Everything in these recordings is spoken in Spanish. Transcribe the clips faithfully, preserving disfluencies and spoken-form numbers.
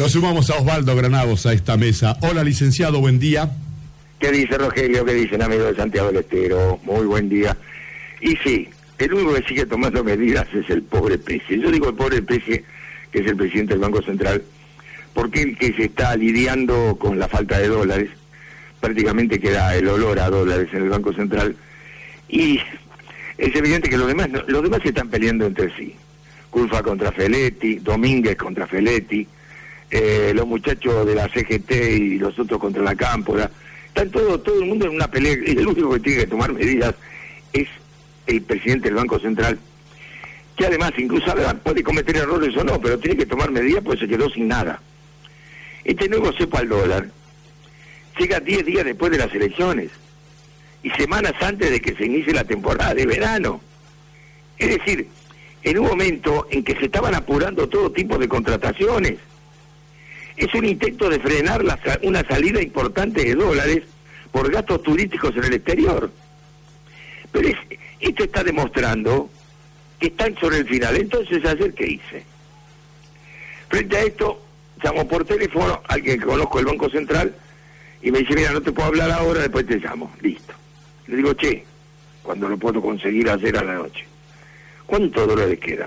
Nos sumamos a Osvaldo Granados a esta mesa. Hola, licenciado, buen día. ¿Qué dice Rogelio? ¿Qué dicen amigos de Santiago del Estero? Muy buen día. Y sí, el único que sigue tomando medidas es el pobre Pese. Yo digo el pobre Pese, que es el presidente del Banco Central, porque el que se está lidiando con la falta de dólares, prácticamente queda el olor a dólares en el Banco Central, y es evidente que los demás no, los demás se están peleando entre sí. Culfa contra Feletti, Domínguez contra Feletti, eh, los muchachos de la C G T y los otros contra la Cámpora. Están todo, todo el mundo en una pelea, y el único que tiene que tomar medidas es el presidente del Banco Central, que además incluso puede cometer errores o no, pero tiene que tomar medidas porque se quedó sin nada. Este nuevo cepo al dólar llega diez días después de las elecciones y semanas antes de que se inicie la temporada de verano. Es decir, en un momento en que se estaban apurando todo tipo de contrataciones. Es un intento de frenar la, una salida importante de dólares por gastos turísticos en el exterior. Pero es, esto está demostrando que están sobre el final. Entonces, ¿ayer qué hice? Frente a esto, llamo por teléfono a alguien que conozco del Banco Central y me dice, mira, no te puedo hablar ahora, después te llamo. Listo. Le digo, che, cuando lo puedo conseguir ayer a la noche, ¿cuántos dólares quedan?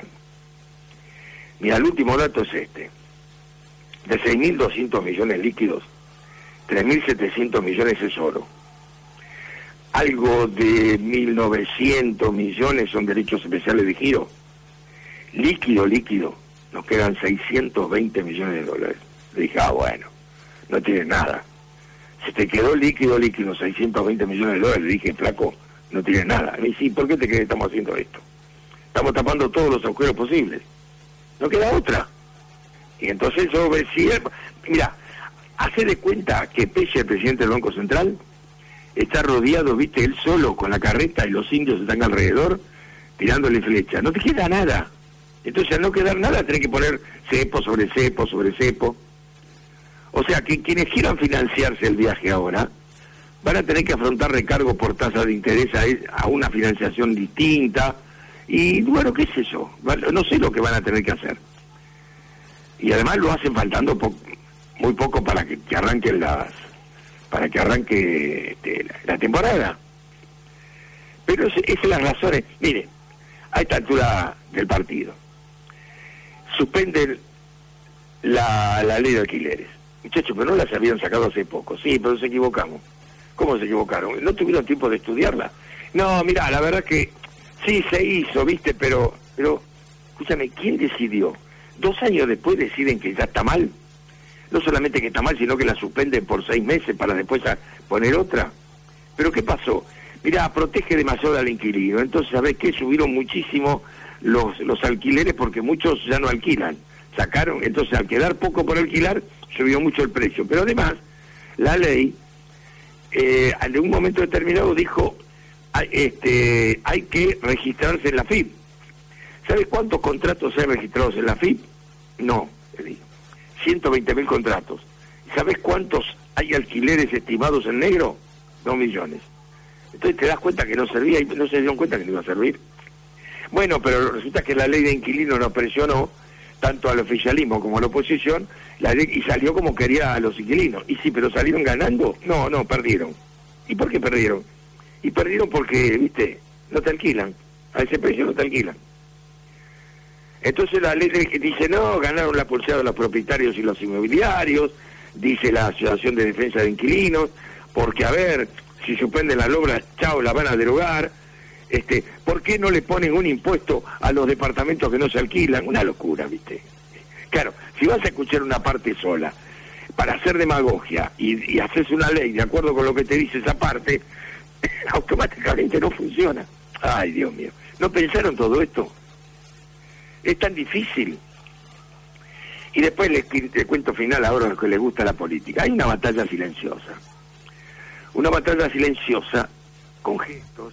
Mira, el último dato es este. De seis mil doscientos millones líquidos, tres mil setecientos millones es oro. Algo de mil novecientos millones son derechos especiales de giro. Líquido, líquido, nos quedan seiscientos veinte millones de dólares. Le dije, ah, bueno, no tienes nada. Se te quedó líquido, líquido, seiscientos veinte millones de dólares. Le dije, flaco, no tienes nada. Me dice, sí, ¿por qué te crees que estamos haciendo esto? Estamos tapando todos los agujeros posibles. No queda otra. Y entonces yo decía, mira, hace de cuenta que Pese, el presidente del Banco Central, está rodeado, viste, él solo con la carreta y los indios están alrededor tirándole flecha. No te queda nada. Entonces al no quedar nada tenés que poner cepo sobre cepo sobre cepo. O sea que quienes quieran financiarse el viaje ahora van a tener que afrontar recargo por tasa de interés a, a una financiación distinta. Y bueno, ¿qué es eso? No sé lo que van a tener que hacer. Y además lo hacen faltando po muy poco para que, que arranquen las para que arranque este, la, la temporada. Pero es, esas son las razones. Mire, a esta altura del partido suspenden la, la ley de alquileres. Muchachos, pero no las habían sacado hace poco. Sí, pero se equivocamos. ¿Cómo se equivocaron? ¿No tuvieron tiempo de estudiarla? No, mira, la verdad que sí se hizo, viste, pero pero escúchame, ¿quién decidió? Dos años después deciden que ya está mal. No solamente que está mal, sino que la suspenden por seis meses para después a poner otra. ¿Pero qué pasó? Mirá, protege demasiado al inquilino. Entonces, ¿sabés qué? Subieron muchísimo los, los alquileres porque muchos ya no alquilan. Sacaron, entonces al quedar poco por alquilar, subió mucho el precio. Pero además, la ley, eh, en un momento determinado dijo, este, hay que registrarse en la F I P. ¿Sabes cuántos contratos hay registrados en la F I P? No, le digo. ciento veinte mil contratos. ¿Sabes cuántos hay alquileres estimados en negro? Dos millones. Entonces te das cuenta que no servía y no se dieron cuenta que no iba a servir. Bueno, pero resulta que la ley de inquilinos nos presionó tanto al oficialismo como a la oposición la ley, y salió como quería a los inquilinos. Y sí, pero ¿salieron ganando? No, no, perdieron. ¿Y por qué perdieron? Y perdieron porque, viste, no te alquilan. A ese precio no te alquilan. Entonces la ley dice, no, ganaron la pulseada los propietarios y los inmobiliarios, dice la Asociación de Defensa de Inquilinos, porque a ver, si suspenden la obra, chao, la van a derogar. Este, ¿por qué no le ponen un impuesto a los departamentos que no se alquilan? Una locura, ¿viste? Claro, si vas a escuchar una parte sola para hacer demagogia y, y haces una ley de acuerdo con lo que te dice esa parte, automáticamente no funciona. Ay, Dios mío, ¿no pensaron todo esto? Es tan difícil. Y después les, les cuento final ahora a los que les gusta la política. Hay una batalla silenciosa. Una batalla silenciosa con gestos,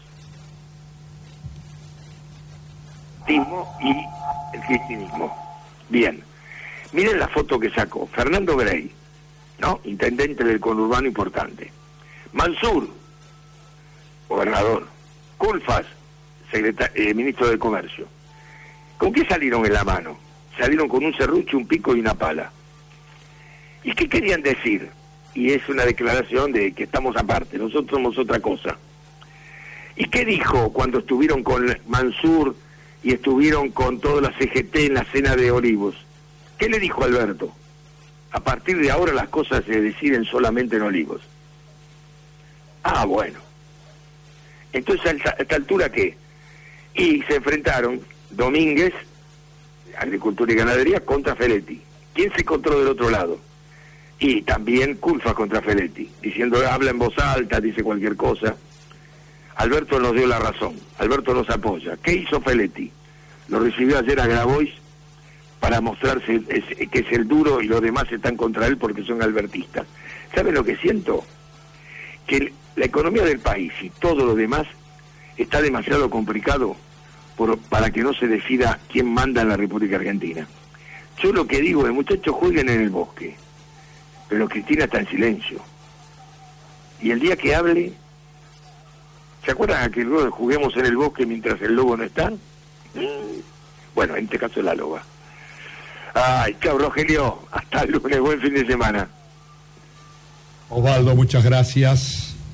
y el kirchnerismo. Bien. Miren la foto que sacó Fernando Grey, ¿no? Intendente del conurbano importante. Mansur, gobernador. Culfas, eh, ministro de Comercio. ¿Con qué salieron en la mano? Salieron con un serrucho, un pico y una pala. ¿Y qué querían decir? Y es una declaración de que estamos aparte, nosotros somos otra cosa. ¿Y qué dijo cuando estuvieron con Mansur y estuvieron con toda la C G T en la cena de Olivos? ¿Qué le dijo Alberto? A partir de ahora las cosas se deciden solamente en Olivos. Ah, bueno. Entonces, ¿a esta, a esta altura qué? Y se enfrentaron Domínguez, Agricultura y Ganadería, contra Feletti. ¿Quién se encontró del otro lado? Y también Culfas contra Feletti, diciendo, habla en voz alta, dice cualquier cosa. Alberto nos dio la razón, Alberto nos apoya. ¿Qué hizo Feletti? Lo recibió ayer a Grabois para mostrarse es, que es el duro y los demás están contra él porque son albertistas. ¿Saben lo que siento? Que el, la economía del país y todo lo demás está demasiado complicado por, para que no se decida quién manda en la República Argentina. Yo lo que digo es, muchachos, jueguen en el bosque, pero Cristina está en silencio. Y el día que hable, ¿se acuerdan aquel juego de juguemos en el bosque mientras el lobo no está? Bueno, en este caso es la loba. Ay, chao Rogelio, hasta el lunes, buen fin de semana. Osvaldo, muchas gracias.